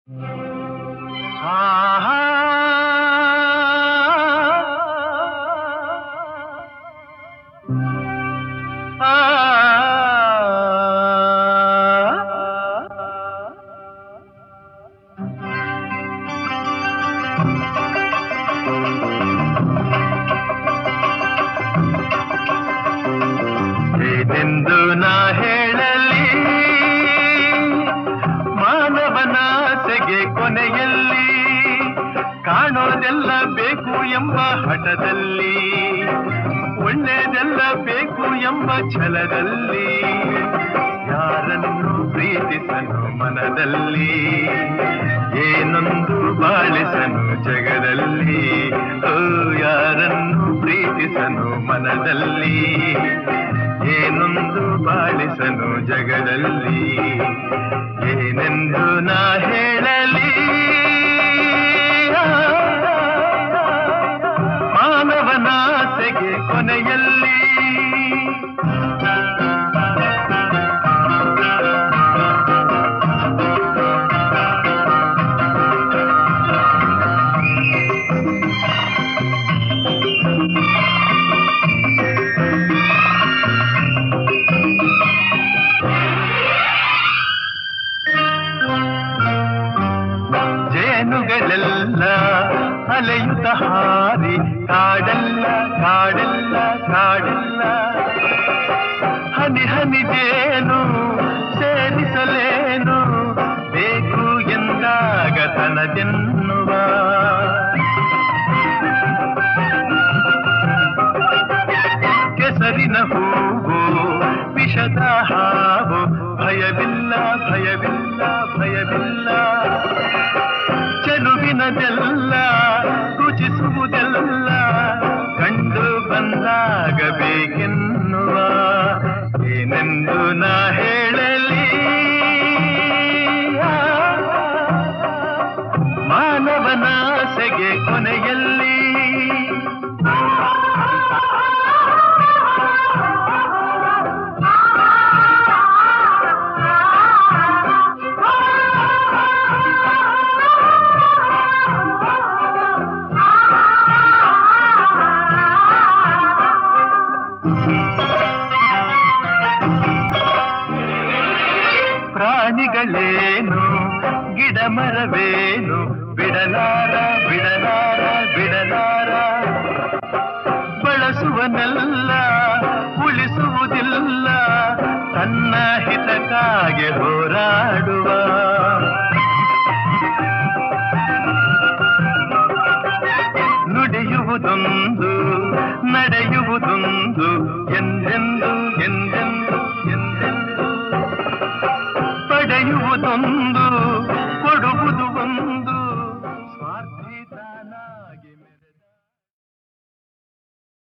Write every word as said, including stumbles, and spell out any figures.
ಏನೆಂದು ನಾ ಹೇಳಲಿ ಮಾನವನಾಸೆಗೆ ಕೊನೆಯಲ್ಲಿ ಕಾಣೋದೆಲ್ಲ ಬೇಕು ಎಂಬ ಹಠದಲ್ಲಿ ಒಳ್ಳೆಯದೆಲ್ಲ ಬೇಕು ಎಂಬ ಛಲದಲ್ಲಿ ಯಾರನ್ನು ಪ್ರೀತಿಸನು ಮನದಲ್ಲಿ ಏನೊಂದು ಬಾಳಿಸನು ಜಗದಲ್ಲಿ ಓ ಯಾರನ್ನು ಪ್ರೀತಿಸನು ಮನದಲ್ಲಿ ಏನೊಂದು ಬಾಳಿಸನು ಜಗದಲ್ಲಿ ಏನೆಂದು ನಾ ಹೇಳಲಿ ಮಾನವನಾಸೆಗೆ ಕೊನೆಯಲ್ಲಿ ಜೇನುಗಳೆಲ್ಲ ಅಲೆಯುತ್ತ ಹಾರಿ ಕಾಡೆಲ್ಲ ಕಾಡೆಲ್ಲ ಕಾಡೆಲ್ಲ ಹನಿ ಹನಿ ಜೇನು ಸೇರಿಸಲೇನು ಬೇಕು ಎಂದಾಗ ತನದೆನ್ನುವ ಕೆಸರಿನ ಹೂವು ವಿಷದ ಹಾವು ಭಯವಿಲ್ಲ ಭಯವಿಲ್ಲ ಭಯವಿಲ್ಲ ಚೆಲುವಿನದೆಲ್ಲ ರುಚಿಸುವುದೆಲ್ಲ ಕಂಡು ಬಂದಾಗಬೇಕೆನ್ನುವ ಏನೆಂದು ನಾ ಹೇಳಲಿ ಮಾನವನಾಸೆಗೆ ಕೊನೆಯಲ್ಲಿ ಪ್ರಾಣಿಗಳೇನು ಗಿಡ ಮರವೇನು ಬಿಡಲಾರ ಬಿಡಲಾರ ಬಿಡಲಾರ ಬಳಸುವನೆಲ್ಲ ಉಳಿಸುವುದಿಲ್ಲ ತನ್ನ ಹಿತಕ್ಕಾಗಿ ಹೋರಾಡುವ ನುಡಿಯುವುದೊಂದು ನಡೆಯುವುದೊಂದು ಎಂದೆಂದು ಎಂದೆಂದು